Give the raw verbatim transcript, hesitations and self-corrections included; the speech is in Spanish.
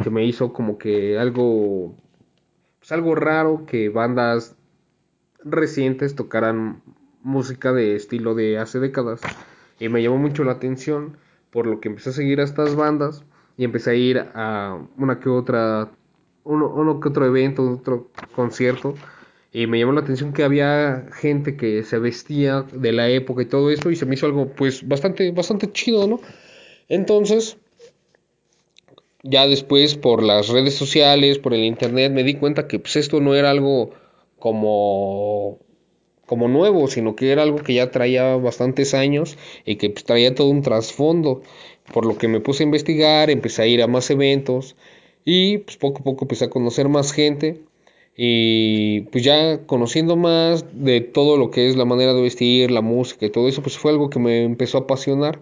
que me hizo como que algo, pues algo raro que bandas recientes tocaran música de estilo de hace décadas. Y me llamó mucho la atención, por lo que empecé a seguir a estas bandas y empecé a ir a una que otra, uno, uno que otro evento, otro concierto. Y me llamó la atención que había gente que se vestía de la época y todo eso, y se me hizo algo pues bastante, bastante chido, ¿no? Entonces, ya después por las redes sociales, por el internet, me di cuenta que pues esto no era algo como como nuevo, sino que era algo que ya traía bastantes años y que pues, traía todo un trasfondo. Por lo que me puse a investigar, empecé a ir a más eventos y pues poco a poco empecé a conocer más gente y pues ya conociendo más de todo lo que es la manera de vestir, la música y todo eso, pues fue algo que me empezó a apasionar